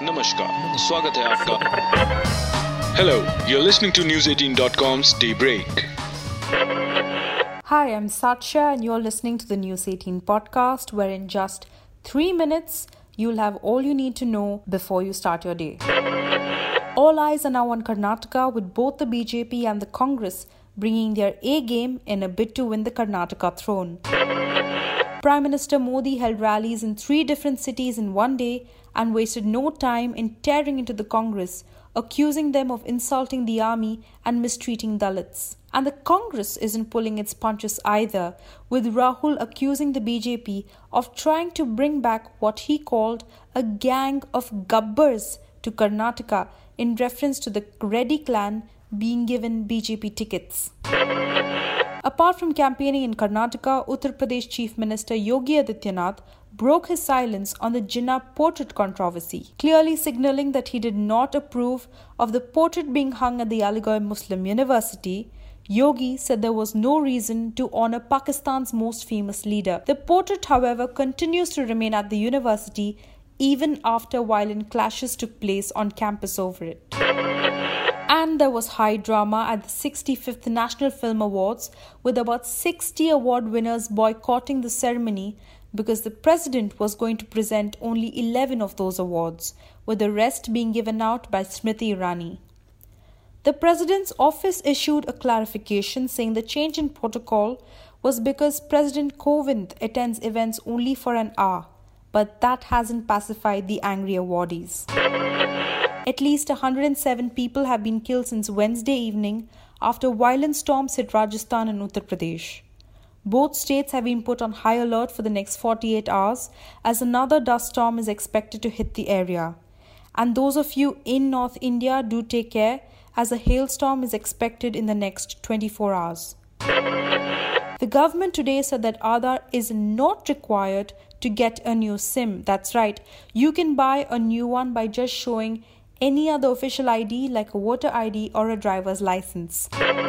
नमस्कार, स्वागत है आपका. Hello, you're listening to News18.com's Daybreak. Hi, I'm Satya and you're listening to the News 18 podcast, where in just 3 minutes, you'll have all you need to know before you start your day. All eyes are now on Karnataka, with both the BJP and the Congress bringing their A game in a bid to win the Karnataka throne. Prime Minister Modi held rallies in 3 different cities in one day and wasted no time in tearing into the Congress, accusing them of insulting the army and mistreating Dalits. And the Congress isn't pulling its punches either, with Rahul accusing the BJP of trying to bring back what he called a gang of gabbers to Karnataka in reference to the Reddy clan being given BJP tickets. Apart from campaigning in Karnataka, Uttar Pradesh Chief Minister Yogi Adityanath broke his silence on the Jinnah portrait controversy, clearly signalling that he did not approve of the portrait being hung at the Aligarh Muslim University. Yogi said there was no reason to honor Pakistan's most famous leader. The portrait, however, continues to remain at the university even after violent clashes took place on campus over it. And there was high drama at the 65th National Film Awards, with about 60 award winners boycotting the ceremony because the president was going to present only 11 of those awards, with the rest being given out by Smriti Irani. The president's office issued a clarification saying the change in protocol was because President Kovind attends events only for an hour, but that hasn't pacified the angry awardees. At least 107 people have been killed since Wednesday evening after violent storms hit Rajasthan and Uttar Pradesh. Both states have been put on high alert for the next 48 hours as another dust storm is expected to hit the area. And those of you in North India, do take care, as a hailstorm is expected in the next 24 hours. The government today said that Aadhaar is not required to get a new SIM. That's right, you can buy a new one by just showing any other official ID like a voter ID or a driver's license.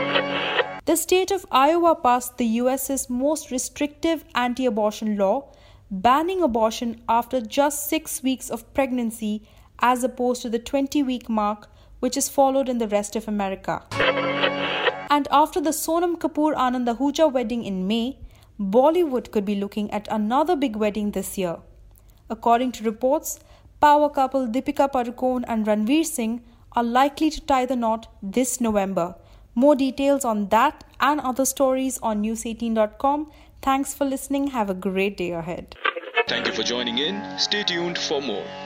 The state of Iowa passed the US's most restrictive anti-abortion law, banning abortion after just 6 weeks of pregnancy as opposed to the 20-week mark, which is followed in the rest of America. And after the Sonam Kapoor-Anand Ahuja wedding in May, Bollywood could be looking at another big wedding this year. According to reports, power couple Deepika Padukone and Ranveer Singh are likely to tie the knot this November. More details on that and other stories on news18.com. Thanks for listening. Have a great day ahead. Thank you for joining in. Stay tuned for more.